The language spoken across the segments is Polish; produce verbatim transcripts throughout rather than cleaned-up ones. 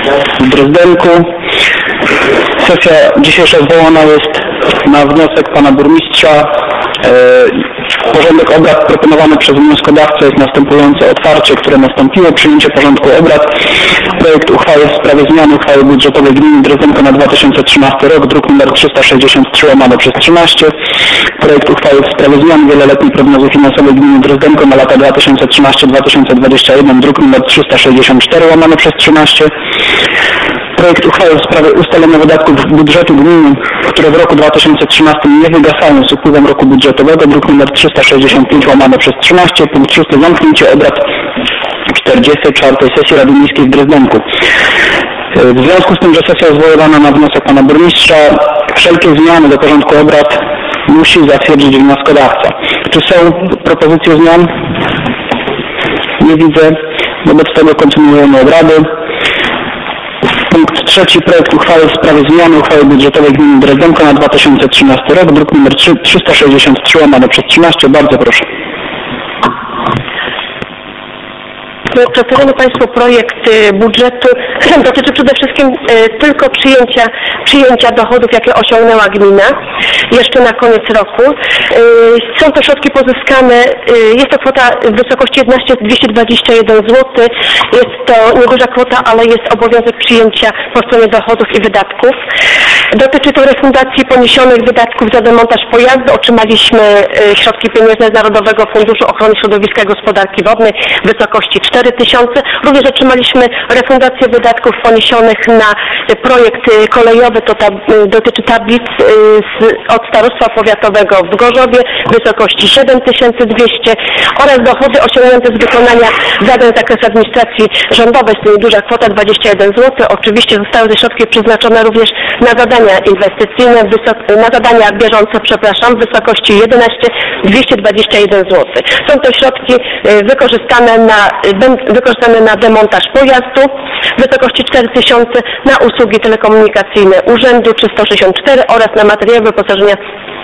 w Drezdenku. Sesja dzisiejsza zwołana jest na wniosek pana burmistrza. Porządek obrad proponowany przez wnioskodawcę jest następujące: otwarcie, które nastąpiło, przyjęcie porządku obrad, projekt uchwały w sprawie zmiany uchwały budżetowej gminy Drezdenko na dwa tysiące trzynasty rok, druk nr trzysta sześćdziesiąt trzy łamane przez trzynaście, projekt uchwały w sprawie zmian wieloletniej prognozy finansowej gminy Drezdenko na lata dwa tysiące trzynasty do dwa tysiące dwudziestego pierwszego, druk nr trzysta sześćdziesiąt cztery łamane przez trzynaście, projekt uchwały w sprawie ustalenia wydatków budżetu gminy, które w roku dwa tysiące trzynastym nie wygasają z upływem roku budżetowego, druk nr trzysta sześćdziesiąt pięć łamane przez trzynaście, punkt szósty, zamknięcie obrad czterdziestej czwartej sesji Rady Miejskiej w Drezdenku. W związku z tym, że sesja jest zwoływana na wniosek pana burmistrza, wszelkie zmiany do porządku obrad musi zatwierdzić wnioskodawca. Czy są propozycje zmian? Nie widzę. Wobec tego kontynuujemy obrady. Punkt trzeci. Projekt uchwały w sprawie zmiany uchwały budżetowej gminy Drezdenko na dwa tysiące trzynasty rok, druk nr trzysta sześćdziesiąt trzy łamane przez trzynaście. Bardzo proszę. Przedstawiony Państwu projekt budżetu dotyczy przede wszystkim tylko przyjęcia, przyjęcia dochodów, jakie osiągnęła gmina jeszcze na koniec roku. Są to środki pozyskane, jest to kwota w wysokości jedenaście tysięcy dwieście dwadzieścia jeden złotych. Jest to nieduża kwota, ale jest obowiązek przyjęcia po stronie dochodów i wydatków. Dotyczy to refundacji poniesionych wydatków za demontaż pojazdu. Otrzymaliśmy środki pieniężne z Narodowego Funduszu Ochrony Środowiska i Gospodarki Wodnej w wysokości cztery tysiące. Również otrzymaliśmy refundację wydatków poniesionych na projekt kolejowy, to tab dotyczy tablic z, od Starostwa Powiatowego w Gorzowie w wysokości siedem tysięcy dwieście oraz dochody osiągnięte z wykonania zadań z zakresu administracji rządowej, jest to nieduża kwota dwadzieścia jeden złotych. Oczywiście zostały te środki przeznaczone również na zadania inwestycyjne, na zadania bieżące, przepraszam, w wysokości jedenaście tysięcy dwieście dwadzieścia jeden złotych. Są to środki wykorzystane na wykorzystane na demontaż pojazdu w wysokości cztery tysiące, na usługi telekomunikacyjne Urzędu trzysta sześćdziesiąt cztery oraz na materiały wyposażenia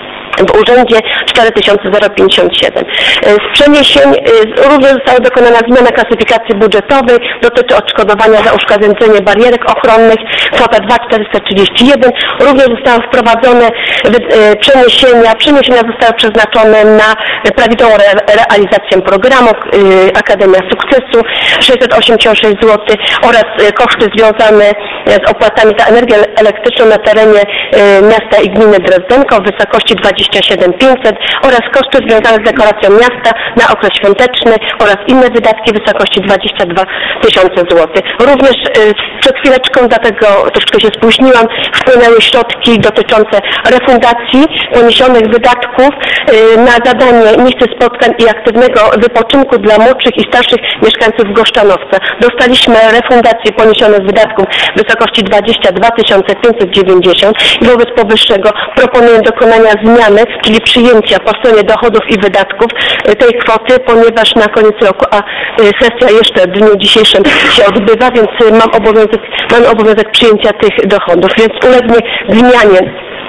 w Urzędzie cztery tysiące pięćdziesiąt siedem. Z przeniesień również została dokonana zmiana klasyfikacji budżetowej, dotyczy odszkodowania za uszkadzenie barierek ochronnych, kwota dwa tysiące czterysta trzydzieści jeden. Również zostały wprowadzone przeniesienia, przeniesienia zostały przeznaczone na prawidłową re realizację programu Akademia Sukcesu sześćset osiemdziesiąt sześć złotych oraz koszty związane z opłatami za energię elektryczną na terenie miasta i gminy Drezdenko w wysokości dwadzieścia siedem tysięcy pięćset oraz koszty związane z dekoracją miasta na okres świąteczny oraz inne wydatki w wysokości dwadzieścia dwa tysiące złotych. Również y, przed chwileczką, dlatego troszkę się spóźniłam, wpłynęły środki dotyczące refundacji poniesionych wydatków y, na zadanie miejsce spotkań i aktywnego wypoczynku dla młodszych i starszych mieszkańców Goszczanowca. Dostaliśmy refundację poniesionych wydatków w wysokości dwadzieścia dwa tysiące pięćset dziewięćdziesiąt i wobec powyższego proponuję dokonania zmiany, czyli przyjęcia po stronie dochodów i wydatków tej kwoty, ponieważ na koniec roku, a sesja jeszcze w dniu dzisiejszym się odbywa, więc mam obowiązek, mam obowiązek przyjęcia tych dochodów, więc ulegnie zmianie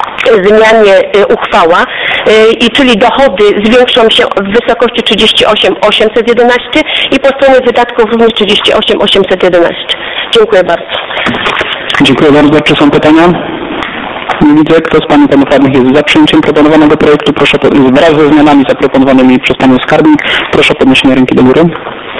zmianie uchwała, i czyli dochody zwiększą się w wysokości trzydzieści osiem tysięcy osiemset jedenaście i po stronie wydatków również trzydzieści osiem tysięcy osiemset jedenaście. Dziękuję bardzo. Dziękuję bardzo. Czy są pytania? Nie widzę. Kto z Pani Panów Radnych jest za przyjęciem proponowanego projektu? Proszę wraz ze zmianami zaproponowanymi przez Panią Skarbnik. Proszę o podniesienie ręki do góry.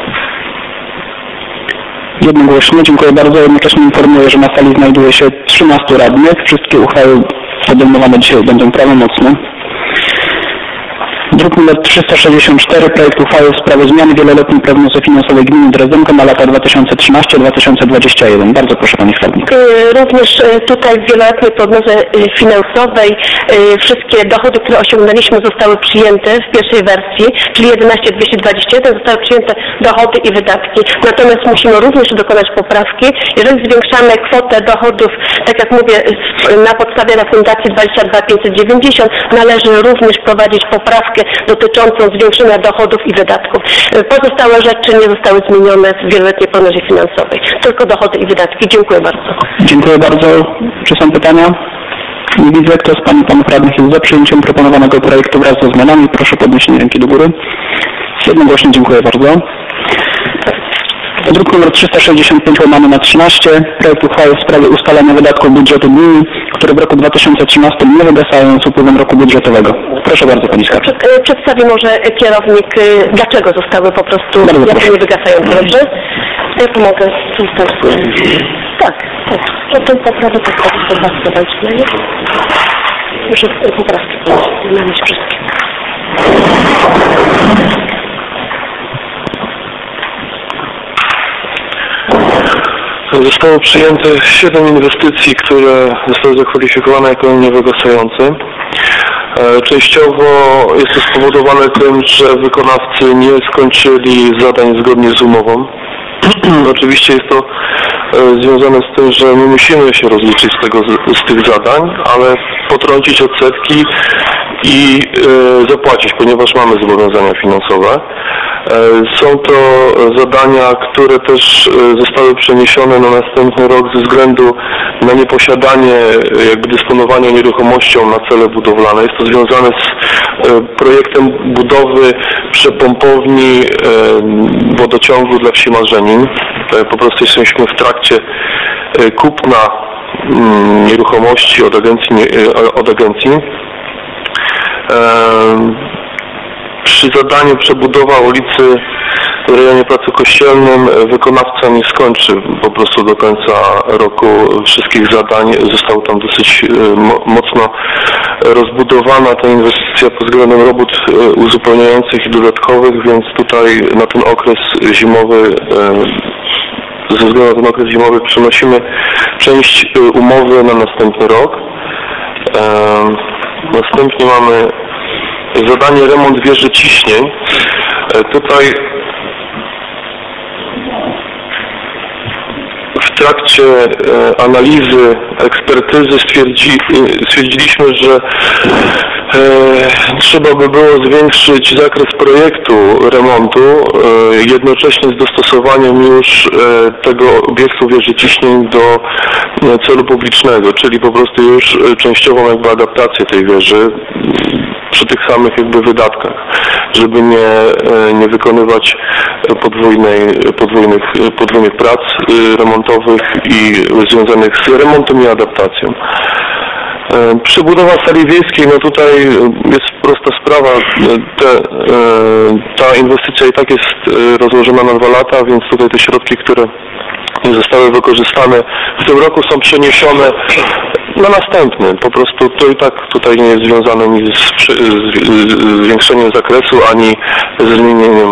Jednogłośnie. Dziękuję bardzo. Jednocześnie informuję, że na sali znajduje się trzynastu radnych. Wszystkie uchwały podejmowane dzisiaj będą prawomocne. Druk nr trzysta sześćdziesiąt cztery, projekt uchwały w sprawie zmiany wieloletniej prognozy finansowej gminy Drezdenko na lata dwa tysiące trzynasty do dwa tysiące dwudziestego pierwszego. Bardzo proszę Pani Skarbnik. Również tutaj w wieloletniej prognozie finansowej wszystkie dochody, które osiągnęliśmy, zostały przyjęte w pierwszej wersji, czyli jedenaście tysięcy dwieście dwadzieścia jeden, zostały przyjęte dochody i wydatki. Natomiast musimy również dokonać poprawki. Jeżeli zwiększamy kwotę dochodów, tak jak mówię, na podstawie refundacji dwadzieścia dwa tysiące pięćset dziewięćdziesiąt, należy również prowadzić poprawkę dotyczącą zwiększenia dochodów i wydatków. Pozostałe rzeczy nie zostały zmienione w wieloletniej prognozie finansowej. Tylko dochody i wydatki. Dziękuję bardzo. Dziękuję bardzo. Czy są pytania? Nie widzę. Kto z Pani Panów Radnych jest za przyjęciem proponowanego projektu wraz ze zmianami? Proszę o podniesienie ręki do góry. Jednogłośnie dziękuję bardzo. Druk nr trzysta sześćdziesiąt pięć łamane na trzynaście. Projekt uchwały w sprawie ustalenia wydatków budżetu gminy, które w roku dwa tysiące trzynastym nie wygasają z upływem roku budżetowego. Proszę bardzo, pani skarbnik. Przed, przedstawi może kierownik, dlaczego zostały po prostu Bardzo jako proszę. nie wygasające, dobrze? Ja pomogę. Tak, tak. No tą poprawę to poprawkę dać, no nie? Muszę poprawkę znaleźć wszystkie. Zostało przyjęte siedem inwestycji, które zostały zakwalifikowane jako niewygasające. Częściowo jest to spowodowane tym, że wykonawcy nie skończyli zadań zgodnie z umową. Oczywiście jest to związane z tym, że my musimy się rozliczyć z, tego, z tych zadań, ale potrącić odsetki i e, zapłacić, ponieważ mamy zobowiązania finansowe. E, są to zadania, które też e, zostały przeniesione na następny rok ze względu na nieposiadanie jakby dysponowania nieruchomością na cele budowlane. Jest to związane z e, projektem budowy przepompowni e, wodociągu dla wsi Marzenin. E, po prostu jesteśmy w trakcie e, kupna mm, nieruchomości od agencji, nie, e, od agencji. Przy zadaniu przebudowa ulicy w rejonie Placu Kościelnym wykonawca nie skończy po prostu do końca roku wszystkich zadań. Została tam dosyć mocno rozbudowana ta inwestycja pod względem robót uzupełniających i dodatkowych, więc tutaj na ten okres zimowy ze względu na ten okres zimowy przenosimy część umowy na następny rok. Następnie mamy zadanie remont wieży ciśnień. Tutaj w trakcie analizy, ekspertyzy stwierdzi, stwierdziliśmy, że e, trzeba by było zwiększyć zakres projektu remontu, e, jednocześnie z dostosowaniem już e, tego obiektu wieży ciśnień do e, celu publicznego, czyli po prostu już e, częściową jakby adaptację tej wieży przy tych samych jakby wydatkach, żeby nie, e, nie wykonywać podwójnej, podwójnych, podwójnych prac e, remontowych i związanych z remontem i adaptacją. Przebudowa sali wiejskiej, no tutaj jest prosta sprawa, te, ta inwestycja i tak jest rozłożona na dwa lata, więc tutaj te środki, które nie zostały wykorzystane w tym roku, są przeniesione na następny. Po prostu to i tak tutaj nie jest związane nic z, z, z zwiększeniem zakresu, ani ze zmienieniem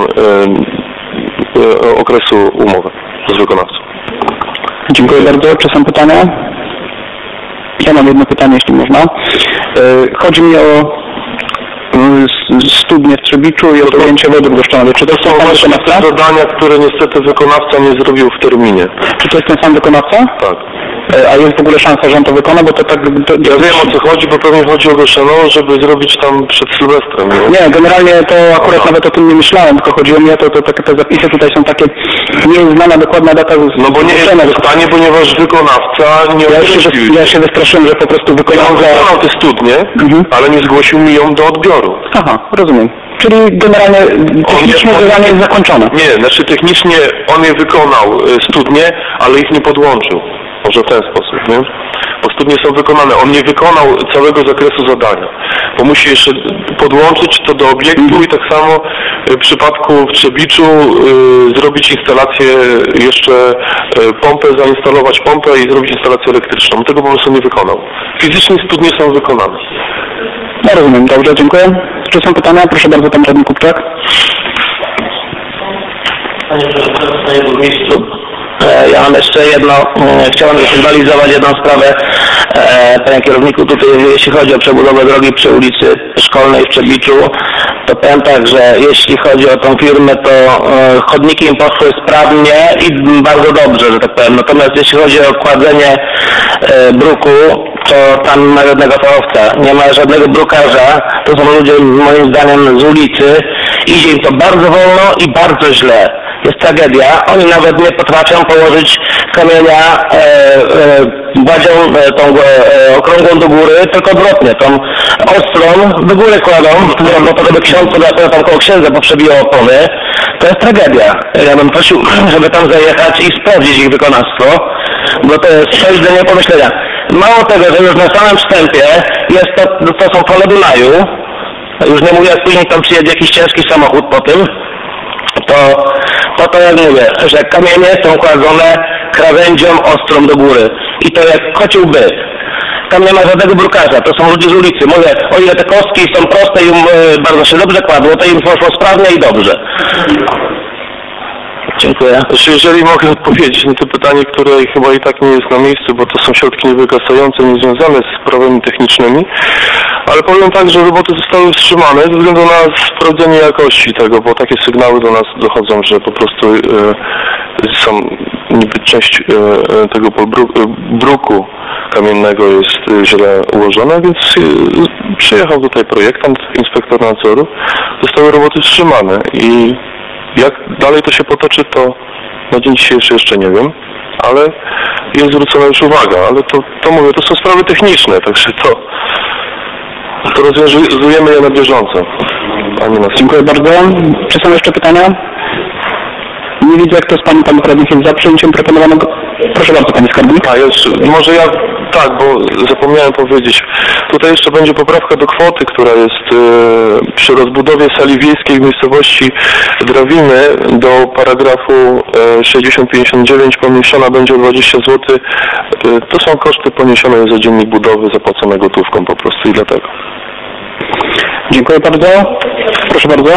e, okresu umowy z wykonawcą. Dziękuję bardzo. Czy są pytania? Ja mam jedno pytanie, jeśli można. Chodzi mi o studnię w Trzebiczu i o pojęcie wody goszczonej. Czy to jest ten sam wykonawca? Zadania, które niestety wykonawca nie zrobił w terminie. Czy to jest ten sam wykonawca? Tak. A jest w ogóle szansa, że on to wykona, bo to tak... To, ja wiem, o co chodzi, bo pewnie chodzi o Goszczeno, żeby zrobić tam przed Sylwestrem. Nie, nie generalnie to akurat nawet o tym nie myślałem, tylko chodziło mi o to, to, to te zapisy tutaj są takie, nie jest znana dokładna data... No bo nie jest w stanie, ponieważ wykonawca nie ja się, ja się wystraszyłem, że po prostu wykonał... Ja wykonał te studnie, mhm. ale nie zgłosił mi ją do odbioru. Aha, rozumiem. Czyli generalnie technicznie zadanie jest zakończone. Nie, znaczy technicznie on je wykonał, studnie, ale ich nie podłączył. Może w ten sposób, nie? Bo studnie są wykonane. On nie wykonał całego zakresu zadania, bo musi jeszcze podłączyć to do obiektu mm. i tak samo w przypadku w Trzebiczu y, zrobić instalację, jeszcze y, pompę, zainstalować pompę i zrobić instalację elektryczną. Tego po prostu nie wykonał. Fizycznie studnie są wykonane. No rozumiem, dobrze, dziękuję. Czy są pytania? Proszę bardzo, pan radny Kupczak. Panie Przewodniczący, Panie Burmistrzu. Ja mam jeszcze jedno, chciałem zasygnalizować jedną sprawę, panie kierowniku, tutaj jeśli chodzi o przebudowę drogi przy ulicy Szkolnej w Trzebiczu, to powiem tak, że jeśli chodzi o tą firmę, to chodniki im poszły sprawnie i bardzo dobrze, że tak powiem, natomiast jeśli chodzi o kładzenie bruku, to tam nie ma żadnego fachowca, nie ma żadnego brukarza, to są ludzie moim zdaniem z ulicy, idzie im to bardzo wolno i bardzo źle. Jest tragedia, oni nawet nie potrafią położyć kamienia e, e, gładzią e, tą e, okrągłą do góry, tylko odwrotnie, tą ostrą do góry kładą, którą po to, żeby ksiądz, która tam koło księdza poprzebiła opony. To jest tragedia. Ja bym prosił, żeby tam zajechać i sprawdzić ich wykonawstwo, bo to jest coś do niepomyślenia. Mało tego, że już na samym wstępie jest to, to są pole Dunaju, już nie mówię, jak później tam przyjedzie jakiś ciężki samochód po tym, to, to to jak mówię, że kamienie są kładzone krawędzią ostrą do góry i to jak kocioł byt. Tam nie ma żadnego brukarza, to są ludzie z ulicy. Mówię, o ile te kostki są proste i um, bardzo się dobrze kładło, to im poszło sprawnie i dobrze. Dziękuję. Znaczy, jeżeli mogę odpowiedzieć na to pytanie, które chyba i tak nie jest na miejscu, bo to są środki niewygasające, niezwiązane z sprawami technicznymi, ale powiem tak, że roboty zostały wstrzymane ze względu na sprawdzenie jakości tego, bo takie sygnały do nas dochodzą, że po prostu e, są niby część e, tego podbruku, bruku kamiennego jest e, źle ułożona, więc e, przyjechał tutaj projektant, inspektor nadzoru, zostały roboty wstrzymane i jak dalej to się potoczy, to na dzień dzisiejszy jeszcze nie wiem, ale jest zwrócona już uwaga, ale to, to mówię, to są sprawy techniczne, także to, to rozwiązujemy je na bieżąco, a nie na... Dziękuję bardzo. Czy są jeszcze pytania? Nie widzę, kto z Pani Panów Radnych jest za przyjęciem proponowanego... Proszę bardzo, Panie Skarbnik. A jeszcze, może ja, tak, bo zapomniałem powiedzieć. Tutaj jeszcze będzie poprawka do kwoty, która jest e, przy rozbudowie sali wiejskiej w miejscowości Drawiny do paragrafu e, sześćdziesiąt pięćdziesiąt dziewięć pomniejszona będzie o dwadzieścia złotych. E, to są koszty poniesione za dziennik budowy zapłacone gotówką po prostu i dlatego. Dziękuję bardzo. Proszę bardzo.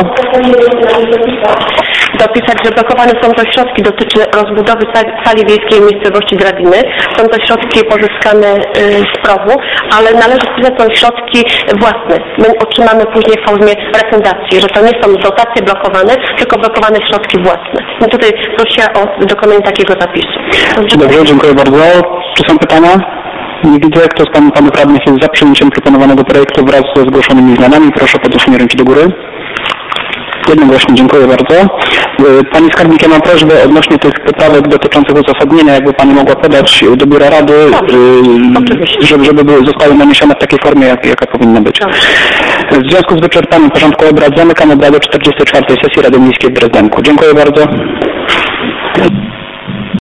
Dopisać, że blokowane są to środki, dotyczy rozbudowy sali wiejskiej w miejscowości Drawiny. Są to środki pozyskane z P R O W-u, ale należy wpisać są środki własne. My otrzymamy później w formie refundacji, że to nie są dotacje blokowane, tylko blokowane środki własne. I tutaj prosiła o dokonanie takiego zapisu. Dobrze, dziękuję bardzo. Czy są pytania? Nie widzę, kto z Pani Panów Radnych jest za przyjęciem proponowanego projektu wraz ze zgłoszonymi zmianami. Proszę o podniesienie ręki do góry. Jednogłośnie, dziękuję bardzo. Pani Skarbnik, ja mam prośbę odnośnie tych poprawek dotyczących uzasadnienia, jakby Pani mogła podać do Biura Rady, Oczywiście. żeby, żeby były, zostały naniesione w takiej formie, jak, jaka powinna być. Dobrze. W związku z wyczerpaniem porządku obrad zamykam obrady czterdziestej czwartej sesji Rady Miejskiej w Drezdenku. Dziękuję bardzo.